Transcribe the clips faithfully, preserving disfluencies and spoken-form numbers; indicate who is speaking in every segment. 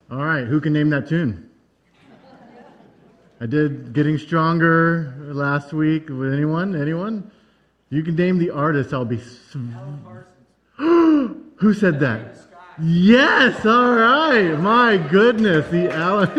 Speaker 1: All right, who can name that tune? I did Getting Stronger last week. With anyone? Anyone? You can name the artist. I'll be.
Speaker 2: Alan Parsons.
Speaker 1: Who said that? Yes. All right. My goodness, the Alan.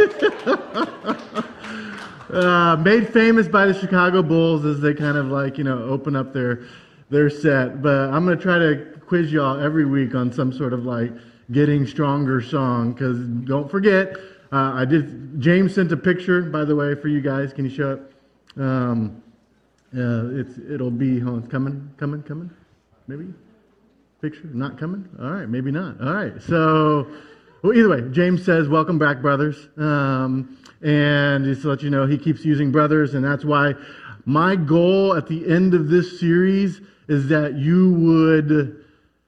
Speaker 1: uh, made famous by the Chicago Bulls as they kind of like you know open up their their set. But I'm going to try to quiz y'all every week on some sort of like Getting Stronger song, because don't forget, uh, I did. James sent a picture, by the way, for you guys. Can you show it? Um, uh, it's it'll be. Hold on, it's coming, coming, coming. Maybe picture not coming. All right, maybe not. All right. So, well, either way, James says, "Welcome back, brothers." Um, and just to let you know, he keeps using brothers, and that's why my goal at the end of this series is that you would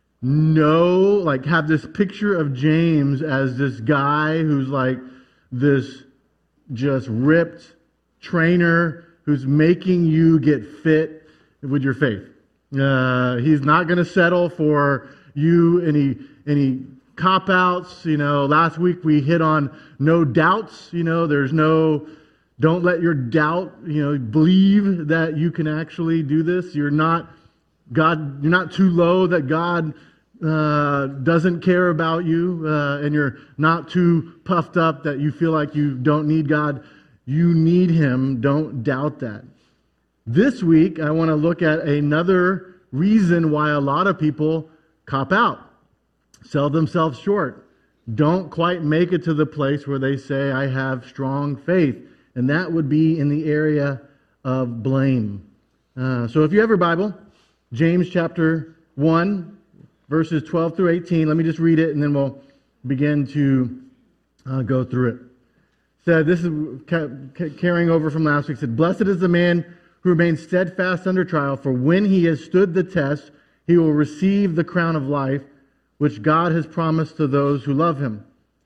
Speaker 1: know, like have this picture of James as this guy who's like this just ripped trainer who's making you get fit with your faith. Uh, he's not going to settle for you any any cop-outs. You know, last week we hit on no doubts. You know, there's no, don't let your doubt, you know, believe that you can actually do this. You're not, God, you're not too low that God Uh, doesn't care about you, uh, and you're not too puffed up that you feel like you don't need God. You need Him. Don't doubt that. This week, I want to look at another reason why a lot of people cop out, sell themselves short, don't quite make it to the place where they say, I have strong faith. And that would be in the area of blame. Uh, so if you have your Bible, James chapter one, verses twelve through eighteen. Let me just read it, and then we'll begin to uh, go through it. So this is ca- ca- carrying over from last week. It said, "Blessed is the man who remains steadfast under trial, for when he has stood the test, he will receive the crown of life, which God has promised to those who love Him.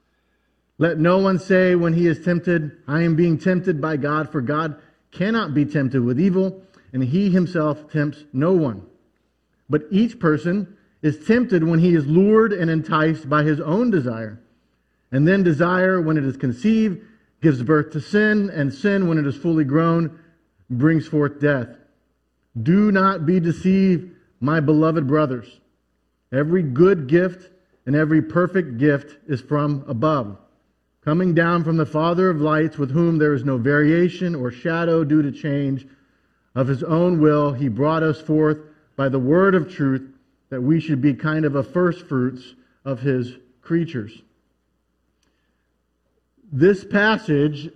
Speaker 1: Let no one say when he is tempted, I am being tempted by God, for God cannot be tempted with evil, and He Himself tempts no one. But each person is tempted when he is lured and enticed by his own desire. And then desire, when it is conceived, gives birth to sin, and sin, when it is fully grown, brings forth death. Do not be deceived, my beloved brothers. Every good gift and every perfect gift is from above, coming down from the Father of lights, with whom there is no variation or shadow due to change. Of His own will, He brought us forth by the word of truth, that we should be kind of a first fruits of His creatures." This passage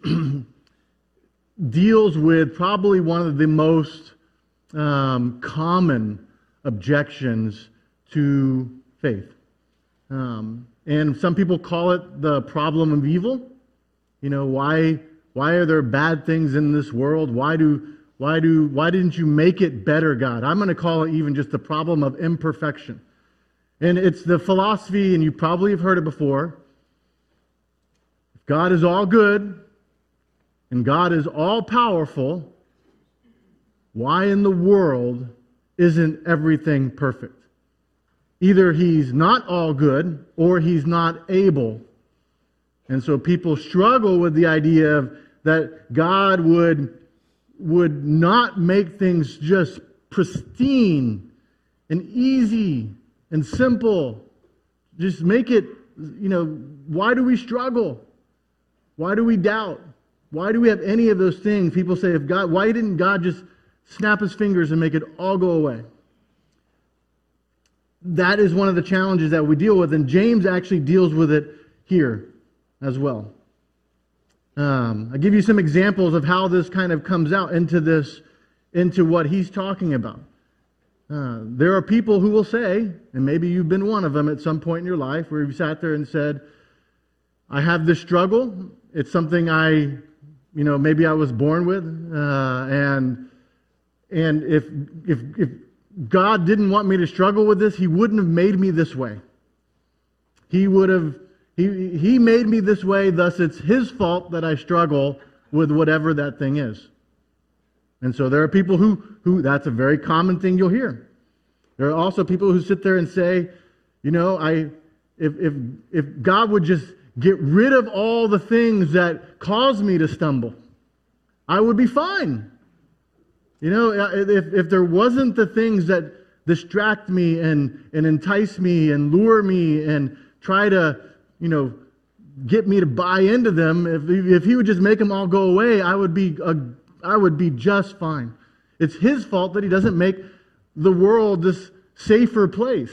Speaker 1: deals with probably one of the most um, common objections to faith. Um, and some people call it the problem of evil. You know, why, why are there bad things in this world? Why do Why do why didn't you make it better, God? I'm going to call it even just the problem of imperfection. And it's the philosophy, and you probably have heard it before. If God is all good and God is all powerful, why in the world isn't everything perfect? Either He's not all good or He's not able. And so people struggle with the idea of that God would would not make things just pristine and easy and simple. Just make it, you know, why do we struggle? Why do we doubt? Why do we have any of those things? People say, if God, why didn't God just snap His fingers and make it all go away? That is one of the challenges that we deal with, and James actually deals with it here as well. Um, I'll give you some examples of how this kind of comes out into this, into what he's talking about. Uh, there are people who will say, and maybe you've been one of them at some point in your life, where you sat there and said, I have this struggle. It's something I, you know, maybe I was born with, uh, and and if if if God didn't want me to struggle with this, He wouldn't have made me this way. He would have. He, he made me this way, thus it's His fault that I struggle with whatever that thing is. And so there are people who, who that's a very common thing you'll hear. There are also people who sit there and say, you know, I if if if God would just get rid of all the things that cause me to stumble, I would be fine. You know, if, if there wasn't the things that distract me and, and entice me and lure me and try to, you know, get me to buy into them, if, if he would just make them all go away, I would be a, I would be just fine. It's his fault that he doesn't make the world this safer place.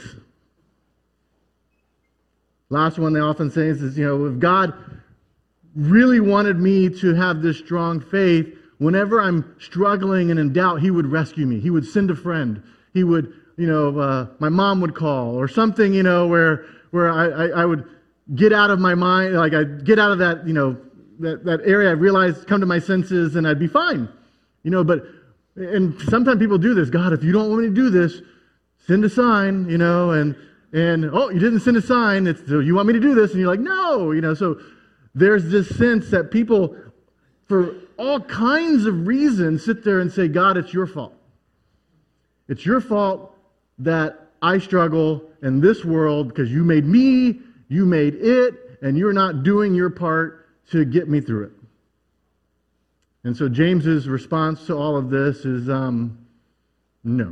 Speaker 1: Last one they often say is, is, you know, if God really wanted me to have this strong faith, whenever I'm struggling and in doubt, he would rescue me. He would send a friend. He would, you know, uh, my mom would call or something, you know, where where I, I, I would get out of my mind, like I'd get out of that, you know, that, that area. I realized, come to my senses, and I'd be fine. You know, but, and sometimes people do this. God, if you don't want me to do this, send a sign, you know, and, and oh, you didn't send a sign. It's, so you want me to do this? And you're like, no, you know, so there's this sense that people, for all kinds of reasons, sit there and say, God, it's your fault. It's your fault that I struggle in this world because you made me, you made it, and you're not doing your part to get me through it. And so James's response to all of this is, um, no.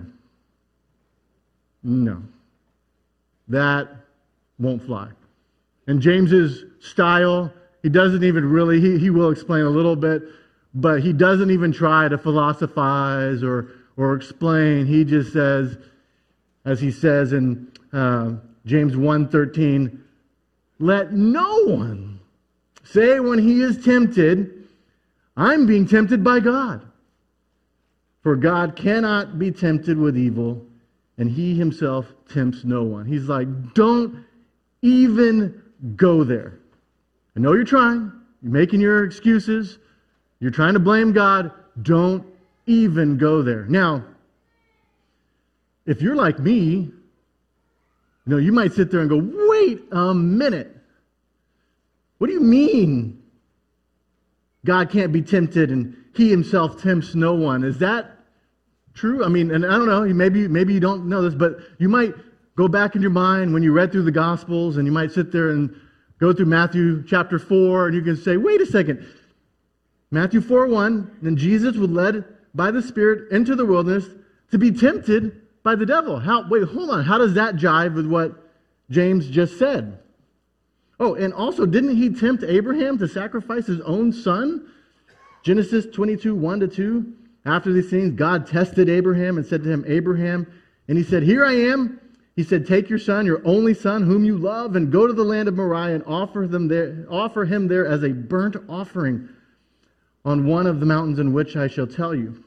Speaker 1: No. That won't fly. And James's style, he doesn't even really, he, he will explain a little bit, but he doesn't even try to philosophize or, or explain. He just says, as he says in uh, James one thirteen, let no one say when he is tempted, I'm being tempted by God. For God cannot be tempted with evil, and he himself tempts no one. He's like, don't even go there. I know you're trying. You're making your excuses. You're trying to blame God. Don't even go there. Now, if you're like me, you know, you might sit there and go, wait a minute. What do you mean God can't be tempted and he himself tempts no one? Is that true? I mean, and I don't know, maybe, maybe you don't know this, but you might go back in your mind when you read through the Gospels and you might sit there and go through Matthew chapter four and you can say, wait a second. Matthew four one, then Jesus was led by the Spirit into the wilderness to be tempted by the devil. How? Wait, hold on. How does that jive with what James just said? Oh, and also, didn't he tempt Abraham to sacrifice his own son? Genesis twenty-two, one to two. After these things, God tested Abraham and said to him, Abraham, and he said, here I am. He said, take your son, your only son, whom you love, and go to the land of Moriah and offer them there, offer him there as a burnt offering on one of the mountains in which I shall tell you.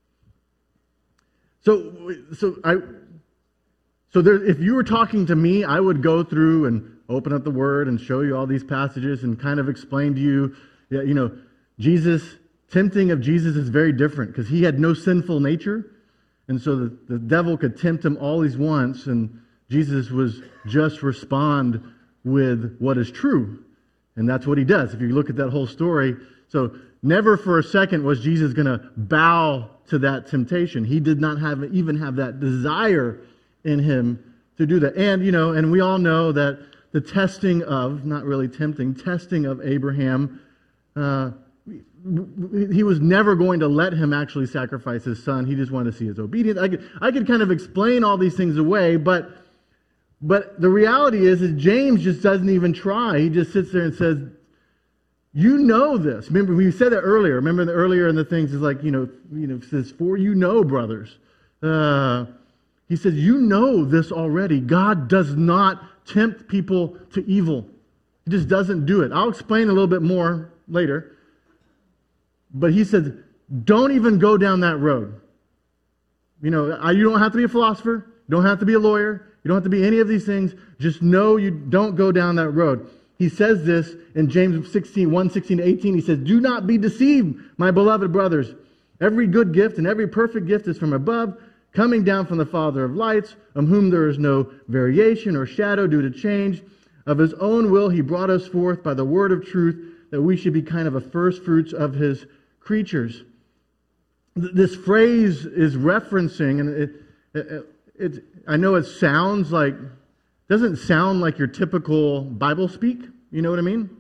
Speaker 1: So, so I, so there, if you were talking to me, I would go through and open up the Word and show you all these passages and kind of explain to you, you know, Jesus, tempting of Jesus is very different because he had no sinful nature. And so the, the devil could tempt him all he wants, and Jesus was just respond with what is true. And that's what he does. If you look at that whole story, so never for a second was Jesus going to bow to that temptation. He did not have even have that desire in him to do that. And, you know, and we all know that the testing of, not really tempting, testing of Abraham, uh, he was never going to let him actually sacrifice his son. He just wanted to see his obedience. I could, I could kind of explain all these things away, but but the reality is, is James just doesn't even try. He just sits there and says, you know this. Remember, we said that earlier. Remember the earlier in the things is like, you know, you know, it says, for you know, brothers. Uh, he says, you know this already. God does not tempt people to evil. He just doesn't do it. I'll explain a little bit more later. But he said, don't even go down that road. You know, you don't have to be a philosopher. You don't have to be a lawyer. You don't have to be any of these things. Just know you don't go down that road. He says this in James sixteen, one, sixteen to eighteen. He says, do not be deceived, my beloved brothers. Every good gift and every perfect gift is from above, coming down from the Father of lights, of whom there is no variation or shadow due to change. Of his own will he brought us forth by the word of truth, that we should be kind of a first fruits of his creatures. This phrase is referencing, and it, it, it, I know it sounds like, doesn't sound like your typical Bible speak. You know what I mean?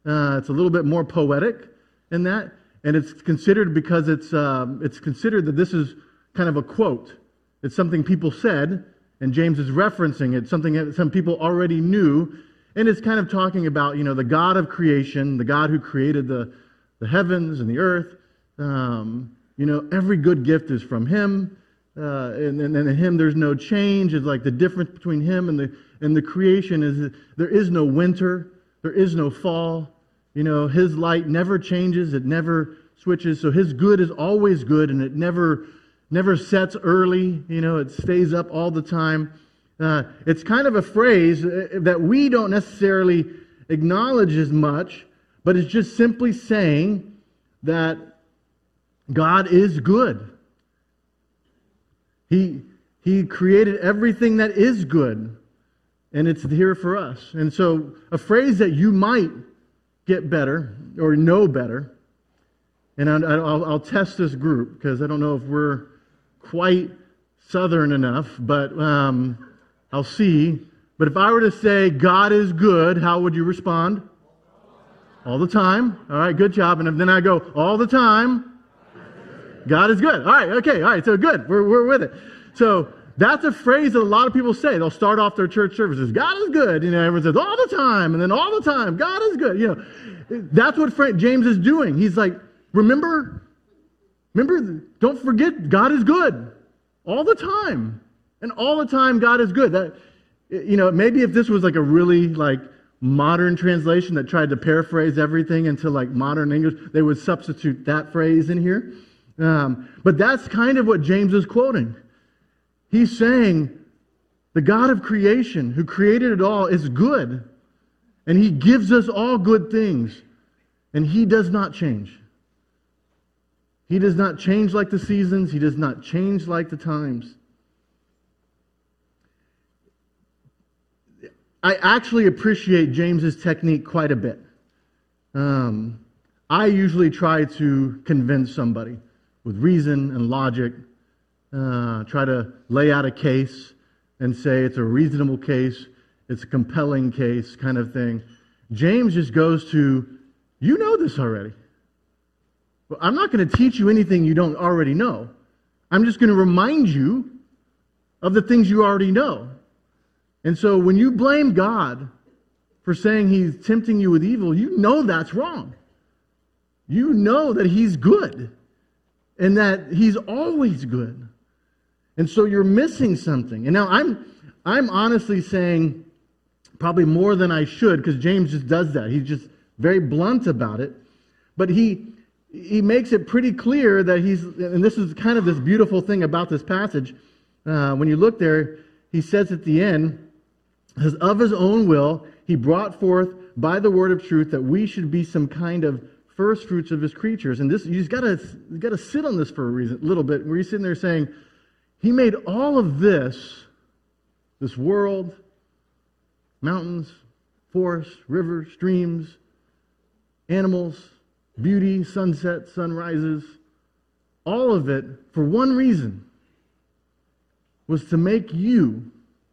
Speaker 1: Uh, it's a little bit more poetic in that, and it's considered because it's um, it's considered that this is kind of a quote. It's something people said, and James is referencing it, something that some people already knew, and it's kind of talking about, you know, the God of creation, the God who created the, the heavens and the earth. Um, you know, every good gift is from Him, uh, and, and, and in Him there's no change. It's like the difference between Him and the and the creation is that there is no winter, there is no fall. You know, His light never changes, it never switches. So His good is always good, and it never never sets early. You know, it stays up all the time. Uh, it's kind of a phrase that we don't necessarily acknowledge as much, but it's just simply saying that God is good. He, he created everything that is good, and it's here for us. And so a phrase that you might get better or know better, and I, I'll, I'll test this group because I don't know if we're quite southern enough, but um, I'll see. But if I were to say God is good, how would you respond? All the time. All right, good job. And then I go, all the time, God is good. All right, okay, all right, so good. We're, we're with it. So that's a phrase that a lot of people say. They'll start off their church services, God is good. You know, everyone says, all the time, and then all the time, God is good. You know, that's what Frank, James is doing. He's like, remember, remember, don't forget, God is good. All the time. And all the time, God is good. That, you know, maybe if this was like a really, like, modern translation that tried to paraphrase everything into, like, modern English, they would substitute that phrase in here. Um, but that's kind of what James is quoting. He's saying the God of creation who created it all is good. And He gives us all good things. And He does not change. He does not change like the seasons. He does not change like the times. I actually appreciate James's technique quite a bit. Um, I usually try to convince somebody with reason and logic, uh, try to lay out a case and say it's a reasonable case, it's a compelling case kind of thing. James just goes to, you know this already. Well, I'm not going to teach you anything you don't already know. I'm just going to remind you of the things you already know. And so when you blame God for saying He's tempting you with evil, you know that's wrong. You know that He's good and that He's always good. And so you're missing something. And now I'm I'm honestly saying probably more than I should, because James just does that. He's just very blunt about it. But he he makes it pretty clear that he's, and this is kind of this beautiful thing about this passage. Uh, when you look there, he says at the end, says, of His own will, He brought forth by the word of truth that we should be some kind of first fruits of His creatures. And this, you just gotta, you gotta sit on this for a reason, a little bit, where you're sitting there saying, He made all of this, this world, mountains, forests, rivers, streams, animals, beauty, sunset, sunrises, all of it for one reason, was to make you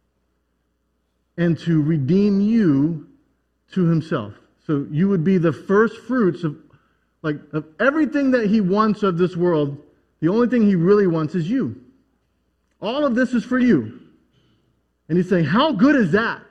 Speaker 1: and to redeem you to Himself. So you would be the first fruits of, like, of everything that He wants of this world. The only thing He really wants is you. All of this is for you. And He's saying, how good is that?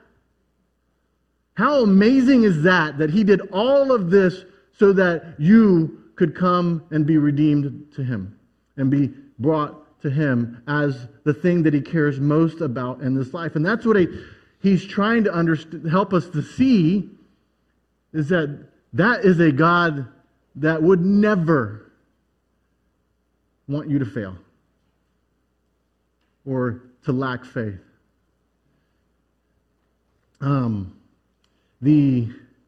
Speaker 1: How amazing is that, that He did all of this so that you could come and be redeemed to Him and be brought to Him as the thing that He cares most about in this life. And that's what a He's trying to understand, help us to see, is that that is a God that would never want you to fail or to lack faith. Um, the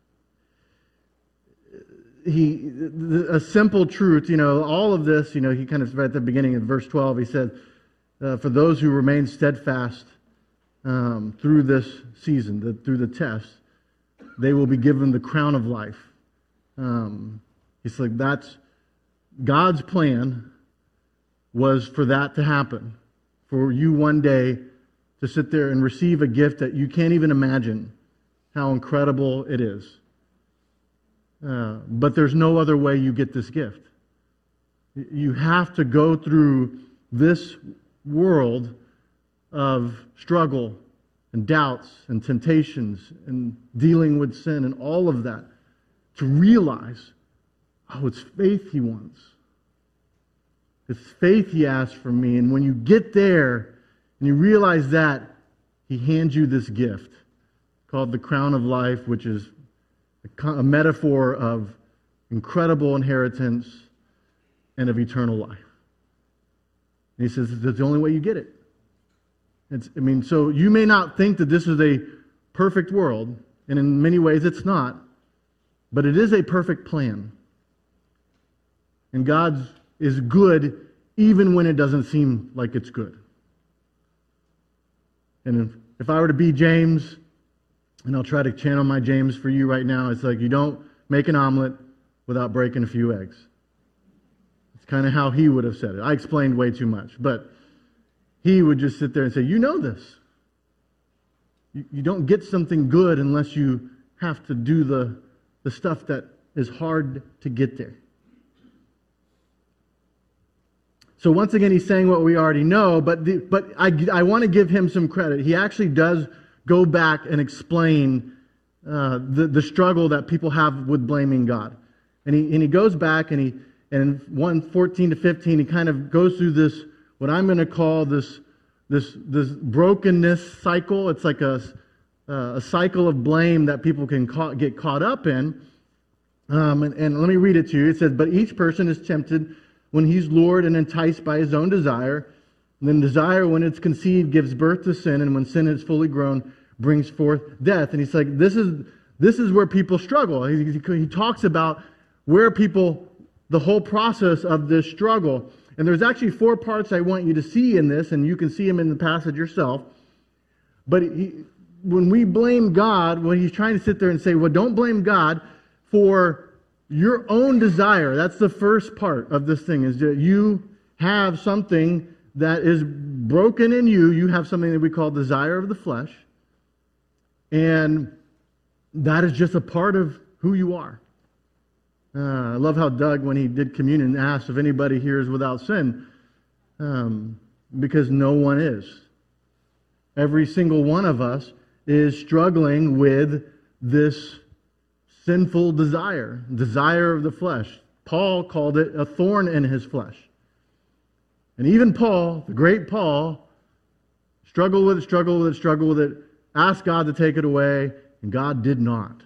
Speaker 1: he the, a simple truth, you know, all of this, you know, he kind of right at the beginning in verse twelve, he said, uh, "For those who remain steadfast." Um, through this season, the, through the test, they will be given the crown of life. Um, it's like that's God's plan was for that to happen, for you one day to sit there and receive a gift that you can't even imagine how incredible it is. Uh, but there's no other way you get this gift. You have to go through this world of struggle and doubts and temptations and dealing with sin and all of that to realize, oh, it's faith he wants. It's faith he asks from me. And when you get there and you realize that, he hands you this gift called the crown of life, which is a, a metaphor of incredible inheritance and of eternal life. And he says that's the only way you get it. It's, I mean, so you may not think that this is a perfect world, and in many ways it's not, but it is a perfect plan. And God is good even when it doesn't seem like it's good. And if, if I were to be James, and I'll try to channel my James for you right now, it's like you don't make an omelet without breaking a few eggs. It's kind of how he would have said it. I explained way too much, but he would just sit there and say, you know this. You, you don't get something good unless you have to do the, the stuff that is hard to get there. So once again, he's saying what we already know, but the, but I, I want to give him some credit. He actually does go back and explain uh, the, the struggle that people have with blaming God. And he, and he goes back and he, and one fourteen to fifteen, he kind of goes through this, what I'm going to call this, this, this brokenness cycle. It's like a, uh, a cycle of blame that people can ca- get caught up in. Um, and, and let me read it to you. It says, but each person is tempted when he's lured and enticed by his own desire. And then desire, when it's conceived, gives birth to sin. And when sin is fully grown, brings forth death. And he's like, this is, this is where people struggle. He, he, he talks about where people, the whole process of this struggle. And there's actually four parts I want you to see in this, and you can see them in the passage yourself. But he, when we blame God, when he's trying to sit there and say, well, don't blame God for your own desire. That's the first part of this thing, is that you have something that is broken in you. You have something that we call desire of the flesh. And that is just a part of who you are. Uh, I love how Doug, when he did communion, asked if anybody here is without sin, um, because no one is. Every single one of us is struggling with this sinful desire, desire of the flesh. Paul called it a thorn in his flesh. And even Paul, the great Paul, struggled with it, struggled with it, struggled with it, asked God to take it away, and God did not.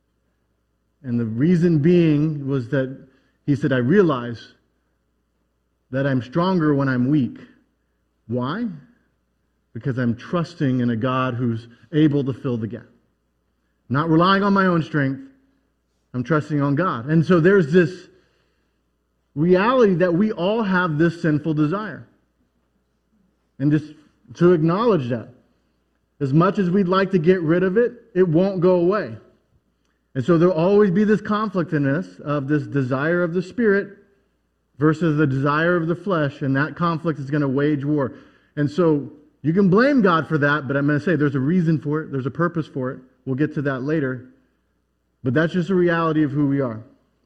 Speaker 1: And the reason being was that he said, I realize that I'm stronger when I'm weak. Why? Because I'm trusting in a God who's able to fill the gap. Not relying on my own strength. I'm trusting on God. And so there's this reality that we all have this sinful desire. And just to acknowledge that. As much as we'd like to get rid of it, it won't go away. And so there'll always be this conflict in us of this desire of the Spirit versus the desire of the flesh, and that conflict is going to wage war. And so you can blame God for that, but I'm going to say there's a reason for it, there's a purpose for it. We'll get to that later. But that's just a reality of who we are.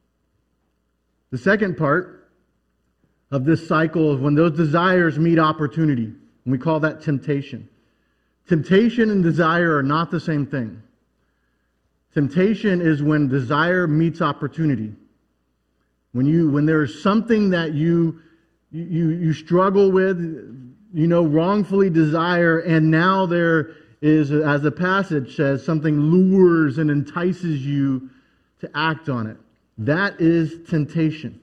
Speaker 1: The second part of this cycle is when those desires meet opportunity, and we call that temptation. Temptation and desire are not the same thing. Temptation is when desire meets opportunity. When you when there's something that you you you struggle with, you know, wrongfully desire, and now there is, as the passage says, something lures and entices you to act on it. That is temptation.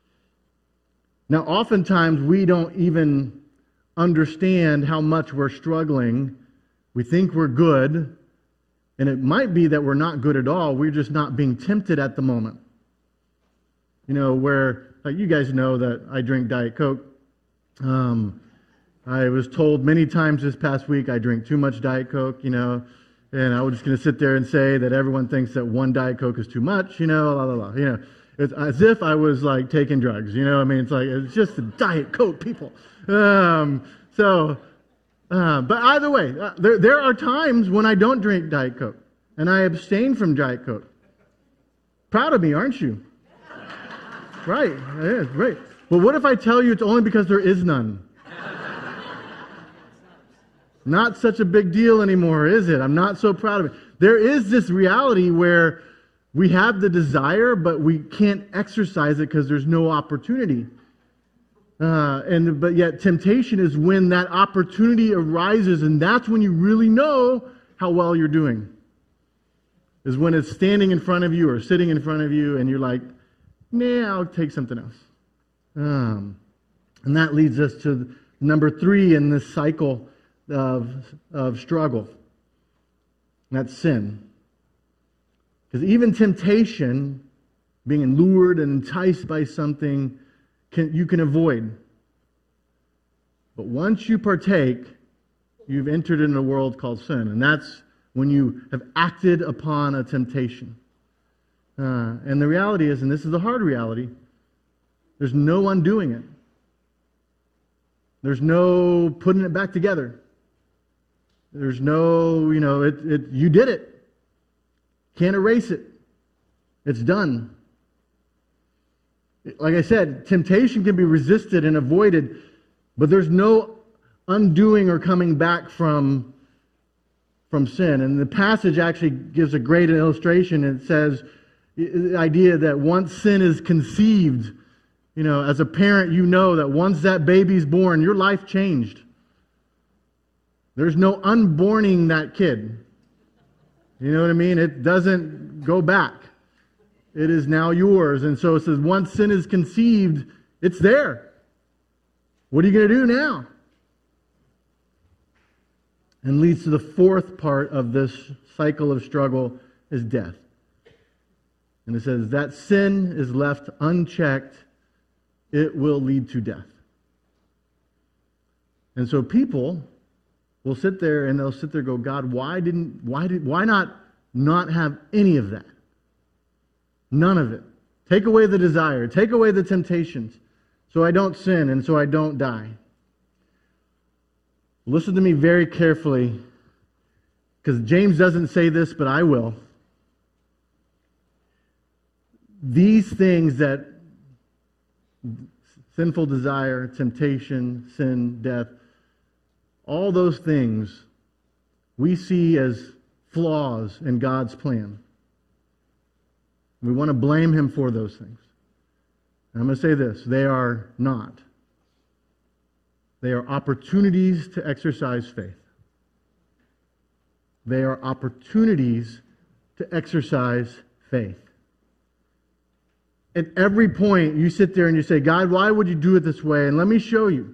Speaker 1: Now, oftentimes we don't even understand how much we're struggling. We think we're good. And it might be that we're not good at all. We're just not being tempted at the moment. You know, where, like you guys know that I drink Diet Coke. Um, I was told many times this past week I drink too much Diet Coke, you know. And I was just going to sit there and say that everyone thinks that one Diet Coke is too much, you know, la, la, la. You know, it's as if I was, like, taking drugs, you know. I mean, it's like, it's just a Diet Coke, people. Um, so... Uh, but either way, uh, there, there are times when I don't drink Diet Coke, and I abstain from Diet Coke. Proud of me, aren't you? Right, it is, right. But what if I tell you it's only because there is none? Not such a big deal anymore, is it? I'm not so proud of it. There is this reality where we have the desire, but we can't exercise it because there's no opportunity. Uh, and but yet temptation is when that opportunity arises, and that's when you really know how well you're doing. Is when it's standing in front of you or sitting in front of you, and you're like, nah, I'll take something else. Um, and that leads us to number three in this cycle of, of struggle. And that's sin. Because even temptation, being lured and enticed by something, can, you can avoid. But once you partake, you've entered in a world called sin. And that's when you have acted upon a temptation. Uh, and the reality is, and this is the hard reality, there's no undoing it. There's no putting it back together. There's no, you know, it, it, you did it. Can't erase it. It's done. Like I said, temptation can be resisted and avoided, but there's no undoing or coming back from, from sin. And the passage actually gives a great illustration. It says the idea that once sin is conceived, you know, as a parent, you know that once that baby's born, your life changed. There's no unborning that kid. You know what I mean? It doesn't go back. It is now yours. And so it says once sin is conceived, it's there. What are you going to do now? And leads to the fourth part of this cycle of struggle is death. And it says that sin is left unchecked, it will lead to death. And so people will sit there and they'll sit there and go, God, why didn't, why did, why not not have any of that? None of it. Take away the desire. Take away the temptations so I don't sin and so I don't die. Listen to me very carefully, because James doesn't say this, but I will. These things that sinful desire, temptation, sin, death, all those things we see as flaws in God's plan. We want to blame Him for those things. And I'm going to say this, they are not. They are opportunities to exercise faith. They are opportunities to exercise faith. At every point, you sit there and you say, God, why would you do it this way? And let me show you.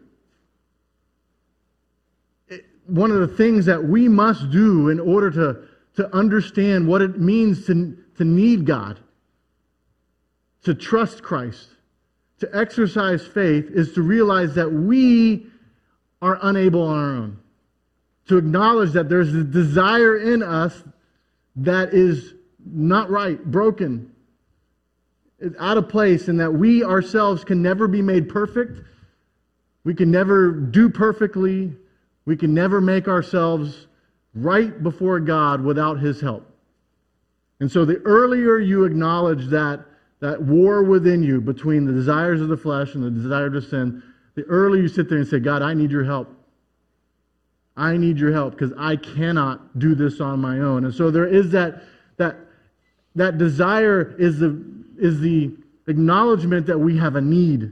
Speaker 1: It, one of the things that we must do in order to, to understand what it means to, to need God, to trust Christ, to exercise faith, is to realize that we are unable on our own. To acknowledge that there's a desire in us that is not right, broken, out of place, and that we ourselves can never be made perfect. We can never do perfectly. We can never make ourselves right before God without His help. And so the earlier you acknowledge that, that war within you between the desires of the flesh and the desire to sin, the earlier you sit there and say, God, I need your help. I need your help because I cannot do this on my own. And so there is that, that, that desire is the, is the acknowledgement that we have a need.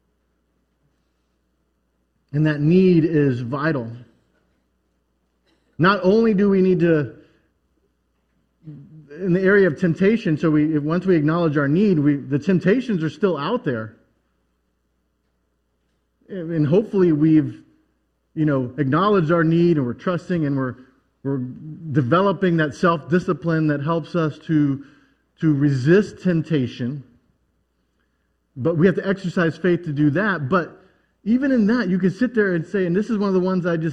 Speaker 1: And that need is vital. Not only do we need to, in the area of temptation, so we once we acknowledge our need, we, the temptations are still out there. And hopefully we've, you know, acknowledged our need and we're trusting and we're we're developing that self-discipline that helps us to, to resist temptation. But we have to exercise faith to do that. But even in that, you can sit there and say, and this is one of the ones I just,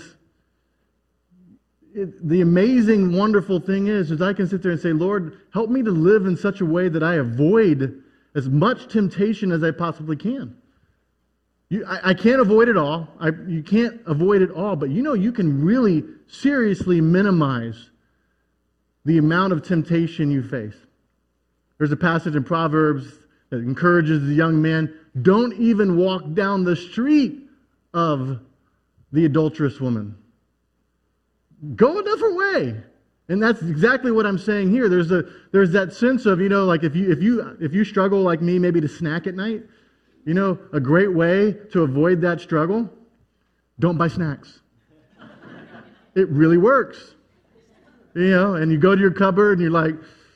Speaker 1: it, the amazing, wonderful thing is, is I can sit there and say, Lord, help me to live in such a way that I avoid as much temptation as I possibly can. You, I, I can't avoid it all. I, you can't avoid it all, but you know you can really seriously minimize the amount of temptation you face. There's a passage in Proverbs that encourages the young man, don't even walk down the street of the adulterous woman. Go a different way. And that's exactly what I'm saying here. There's a there's that sense of, you know, like if you if you if you struggle like me maybe to snack at night, you know, a great way to avoid that struggle, don't buy snacks. It really works. You know, and you go to your cupboard and you're like,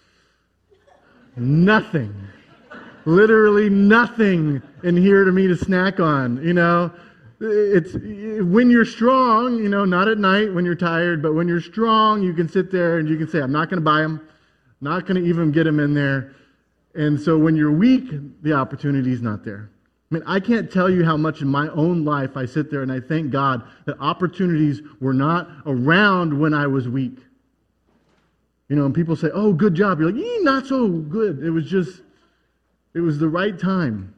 Speaker 1: nothing. Literally nothing in here to me to snack on, you know. It's when you're strong, you know, not at night when you're tired, but when you're strong, you can sit there and you can say, I'm not going to buy them, not going to even get them in there. And so when you're weak, the opportunity is not there. I mean, I can't tell you how much in my own life I sit there and I thank God that opportunities were not around when I was weak. You know, and people say, oh, good job. You're like, eh, not so good. It was just, it was the right time.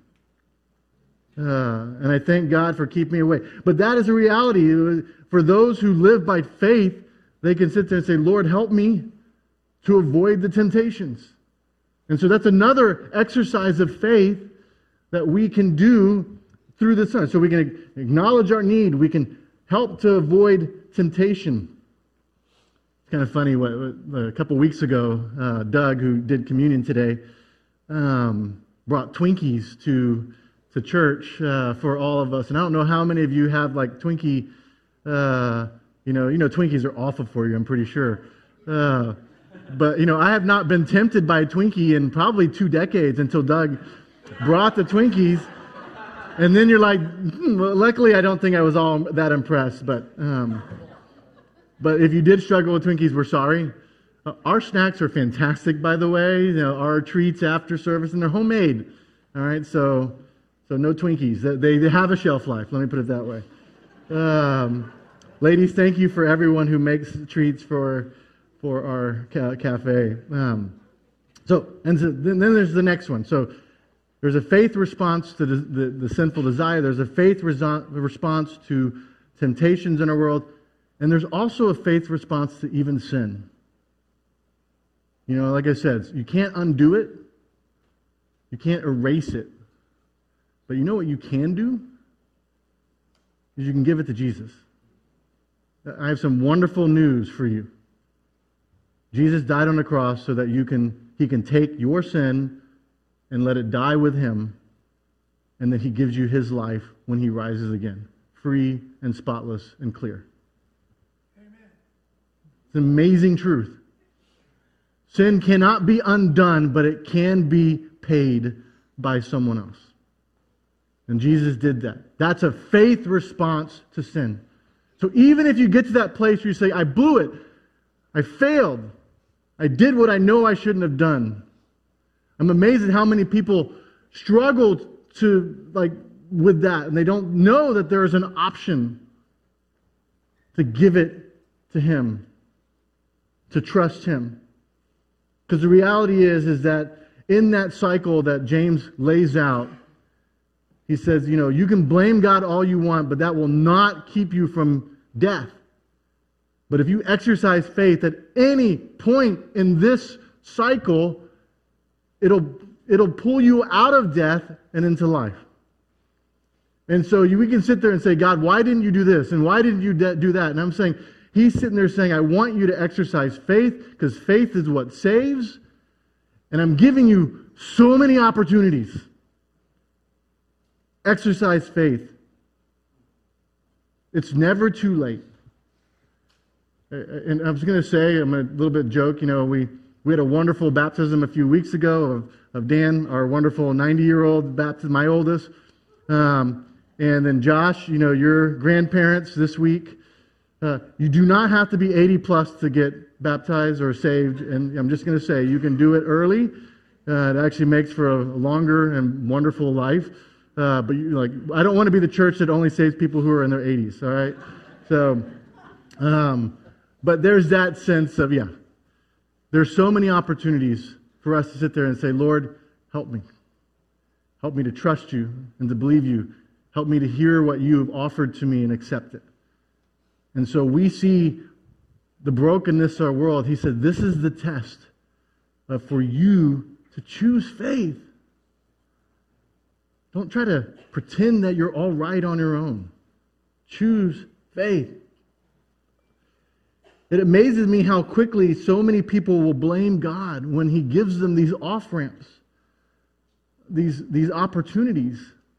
Speaker 1: Uh, and I thank God for keeping me away. But that is a reality. For those who live by faith, they can sit there and say, Lord, help me to avoid the temptations. And so that's another exercise of faith that we can do through the Son. So we can acknowledge our need. We can help to avoid temptation. It's kind of funny. What, what, a couple weeks ago, uh, Doug, who did communion today, um, brought Twinkies to to church uh, for all of us. And I don't know how many of you have like Twinkie, uh, you know, you know Twinkies are awful for you, I'm pretty sure. Uh, but, you know, I have not been tempted by a Twinkie in probably two decades until Doug brought the Twinkies. And then you're like, hmm, well, luckily I don't think I was all that impressed. But, um, but if you did struggle with Twinkies, we're sorry. Uh, our snacks are fantastic, by the way. You know, our treats after service, and they're homemade. All right, so... So no Twinkies. They, they have a shelf life. Let me put it that way. Um, ladies, thank you for everyone who makes treats for for our ca- cafe. Um, so and so, then, then there's the next one. So there's a faith response to the, the, the sinful desire. There's a faith reso- response to temptations in our world. And there's also a faith response to even sin. You know, like I said, you can't undo it. You can't erase it. But you know what you can do? Is you can give it to Jesus. I have some wonderful news for you. Jesus died on the cross so that you can, he can take your sin and let it die with him, and then he gives you his life when he rises again, free and spotless and clear. Amen. It's an amazing truth. Sin cannot be undone, but it can be paid by someone else. And Jesus did that. That's a faith response to sin. So even if you get to that place where you say, I blew it, I failed, I did what I know I shouldn't have done. I'm amazed at how many people struggle to, like, with that, and they don't know that there is an option to give it to him, to trust him. Because the reality is, is that in that cycle that James lays out, he says, you know, you can blame God all you want, but that will not keep you from death. But if you exercise faith at any point in this cycle, it'll it'll pull you out of death and into life. And so you, we can sit there and say, God, why didn't you do this? And why didn't you de- do that? And I'm saying, he's sitting there saying, I want you to exercise faith, because faith is what saves. And I'm giving you so many opportunities. Exercise faith. It's never too late. And I was going to say, I'm a little bit joke, you know, we, we had a wonderful baptism a few weeks ago of, of Dan, our wonderful ninety-year-old baptism, my oldest. Um, and then Josh, you know, your grandparents this week. Uh, you do not have to be eighty plus to get baptized or saved. And I'm just going to say, you can do it early. Uh, it actually makes for a longer and wonderful life. Uh, but you, like, I don't want to be the church that only saves people who are in their eighties, all right? So, um, but there's that sense of, yeah, there's so many opportunities for us to sit there and say, Lord, help me. Help me to trust you and to believe you. Help me to hear what you have offered to me and accept it. And so we see the brokenness of our world. He said, this is the test uh, for you to choose faith. Don't try to pretend that you're all right on your own. Choose faith. It amazes me how quickly so many people will blame God when He gives them these off-ramps, these, these opportunities,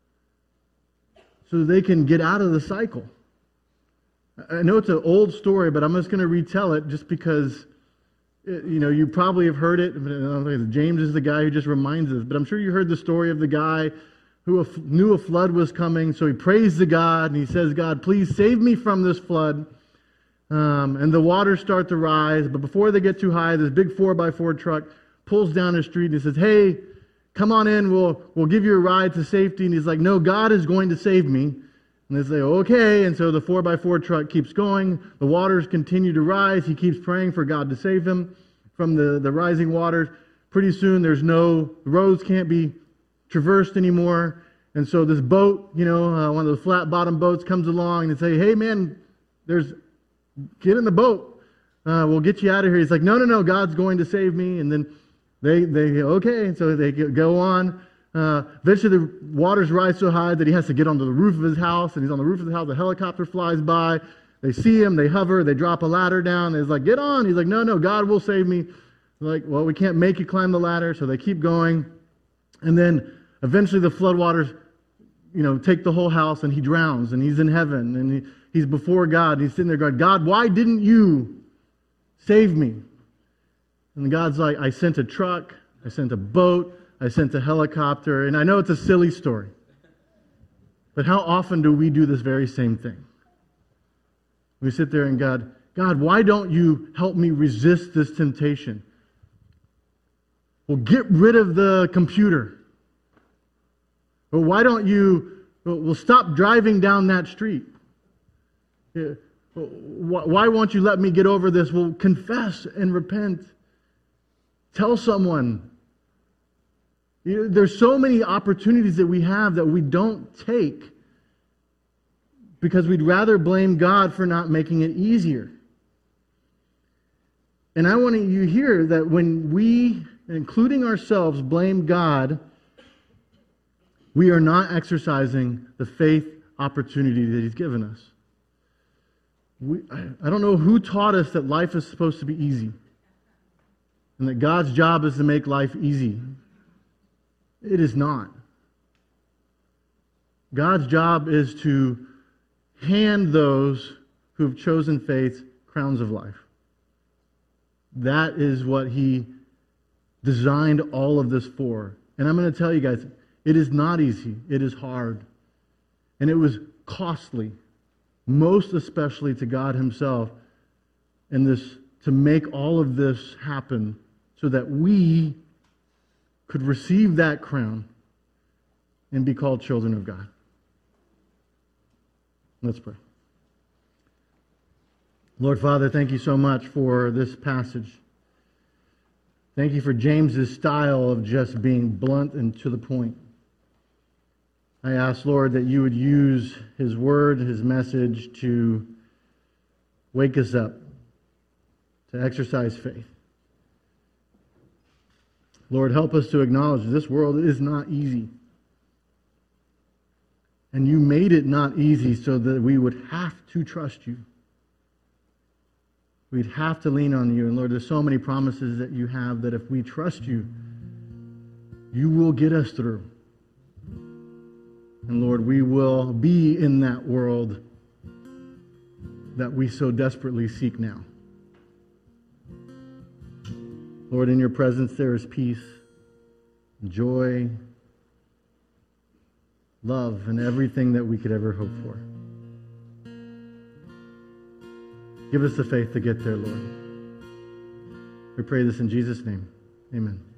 Speaker 1: so that they can get out of the cycle. I know it's an old story, but I'm just going to retell it just because, it, you know, you probably have heard it. James is the guy who just reminds us, but I'm sure you heard the story of the guy who knew a flood was coming, so he prays to God, and he says, God, please save me from this flood. Um, and the waters start to rise, but before they get too high, this big four by four truck pulls down the street and he says, hey, come on in, we'll, we'll give you a ride to safety. And he's like, no, God is going to save me. And they say, okay. And so the four by four truck keeps going. The waters continue to rise. He keeps praying for God to save him from the, the rising waters. Pretty soon there's no, the roads can't be traversed anymore. And so this boat, you know, uh, one of the flat bottom boats comes along and say, hey man, there's, get in the boat. Uh, we'll get you out of here. He's like, no, no, no, God's going to save me. And then they, they okay. And so they go on. Uh, eventually the waters rise so high that he has to get onto the roof of his house, and he's on the roof of the house. The helicopter flies by. They see him. They hover. They drop a ladder down. He's like, get on. He's like, no, no, God will save me. They're like, well, we can't make you climb the ladder. So they keep going. And then eventually the floodwaters, you know, take the whole house, and he drowns, and he's in heaven, and he, he's before God. And he's sitting there going, God, why didn't you save me? And God's like, I sent a truck. I sent a boat. I sent a helicopter, and I know it's a silly story, but how often do we do this very same thing? We sit there and God, God, why don't you help me resist this temptation? Well, get rid of the computer. Or why don't you, well, stop driving down that street? Why won't you let me get over this? Well, confess and repent. Tell someone. You know, there's so many opportunities that we have that we don't take because we'd rather blame God for not making it easier. And I want you to hear that when we, including ourselves, blame God, we are not exercising the faith opportunity that He's given us. We, I don't know who taught us that life is supposed to be easy and that God's job is to make life easy. It is not. God's job is to hand those who have chosen faith crowns of life. That is what He designed all of this for. And I'm going to tell you guys, it is not easy. It is hard. And it was costly, most especially to God Himself, and this to make all of this happen so that we could receive that crown and be called children of God. Let's pray. Lord Father, thank you so much for this passage. Thank you for James's style of just being blunt and to the point. I ask, Lord, that you would use his word, his message to wake us up, to exercise faith. Lord, help us to acknowledge this world is not easy. And you made it not easy so that we would have to trust you. We'd have to lean on you. And Lord, there's so many promises that you have that if we trust you, you will get us through. And Lord, we will be in that world that we so desperately seek now. Lord, in your presence there is peace, joy, love, and everything that we could ever hope for. Give us the faith to get there, Lord. We pray this in Jesus' name. Amen.